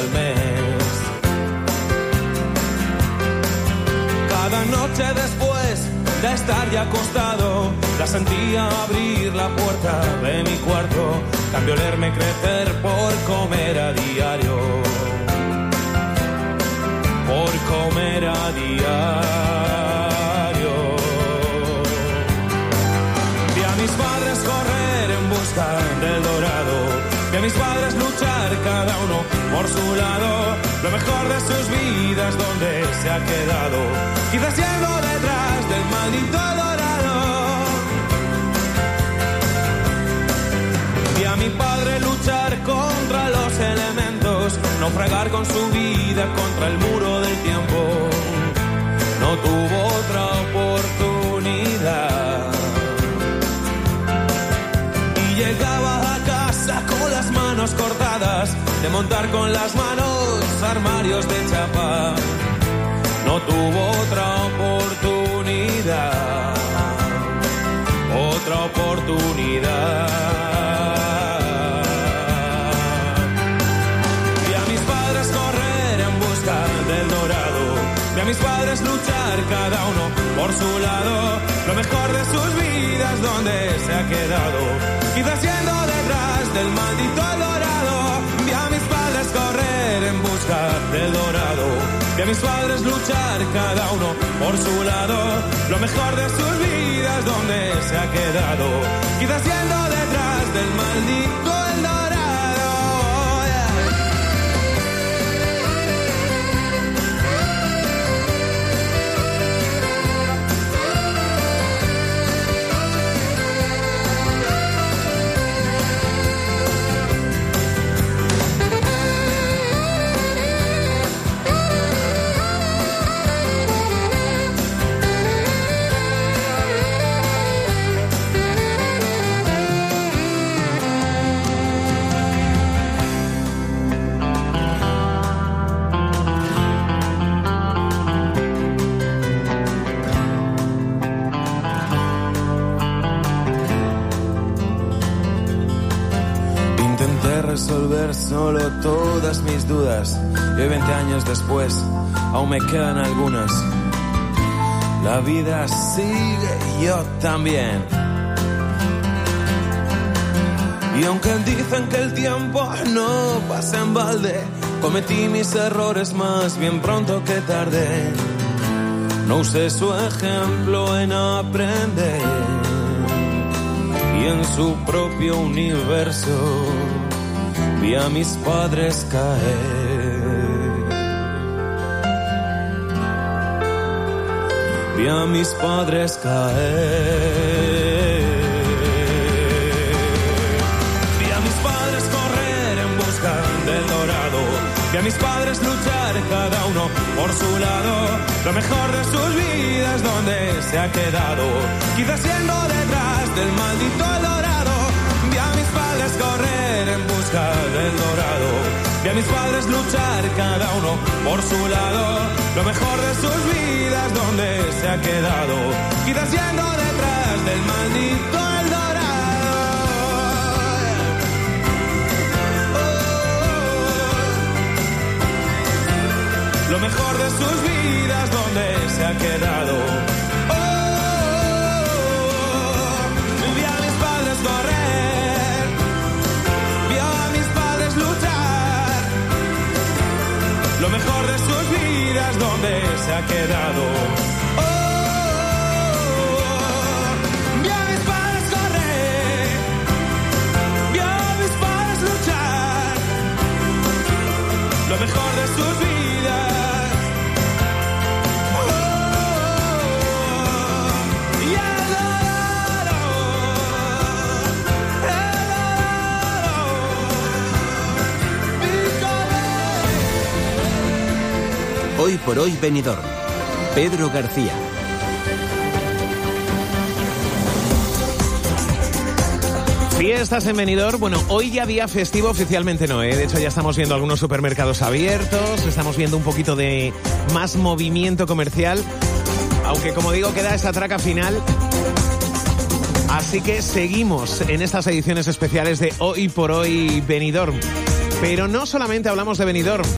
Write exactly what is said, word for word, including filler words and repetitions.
al mes. Cada noche después de estar ya acostado, la sentía abrir la puerta de mi cuarto. Cambió leerme crecer por comer a diario, por comer a diario. Vi a mis padres correr en busca del dorado, vi a mis padres luchar cada uno por su lado. Lo mejor de sus vidas, donde se ha quedado, quizás yendo detrás del maldito dorado. Vi a mi padre luchar contra los elementos, naufragar con su vida contra el muro del tiempo. No tuvo otra oportunidad y llegaba a casa con las manos cortadas de montar con las manos armarios de chapa. No tuvo otra oportunidad, otra oportunidad. Vi a mis padres correr en busca del dorado, vi a mis padres luchar cada uno por su lado. Lo mejor de sus vidas, donde se ha quedado, quizás yendo detrás del maldito dorado. Vi a mis padres correr en busca del dorado, vi a mis padres luchar cada uno por su lado. Lo mejor de sus vidas, donde se ha quedado, quizás yendo detrás del maldito el dorado. Resolver solo todas mis dudas y hoy veinte años después aún me quedan algunas. La vida sigue y yo también. Y aunque dicen que el tiempo no pasa en balde, cometí mis errores más bien pronto que tarde. No usé su ejemplo en aprender y en su propio universo vi a mis padres caer, vi a mis padres caer, vi a mis padres correr en busca del dorado, vi a mis padres luchar cada uno por su lado. Lo mejor de sus vidas, donde se ha quedado, quizás yendo detrás del maldito dorado. Vi a mis padres correr en busca del dorado, vi a mis padres luchar cada uno por su lado. Lo mejor de sus vidas, donde se ha quedado, quizás yendo detrás del maldito el dorado. Oh, lo mejor de sus vidas, donde se ha quedado. Oh, vi a mis padres correr, lo mejor de sus vidas, donde se ha quedado. Oh, vi a mis padres correr, vi a mis padres luchar. Lo mejor de sus vidas. Oh, y el dorado, el dorado. Hoy por hoy Benidorm. Pedro García. Fiestas en Benidorm. Bueno, hoy ya día festivo, oficialmente no, ¿eh? De hecho ya estamos viendo algunos supermercados abiertos, estamos viendo un poquito de más movimiento comercial, aunque como digo queda esa traca final. Así que seguimos en estas ediciones especiales de Hoy por hoy Benidorm. Pero no solamente hablamos de Benidorm.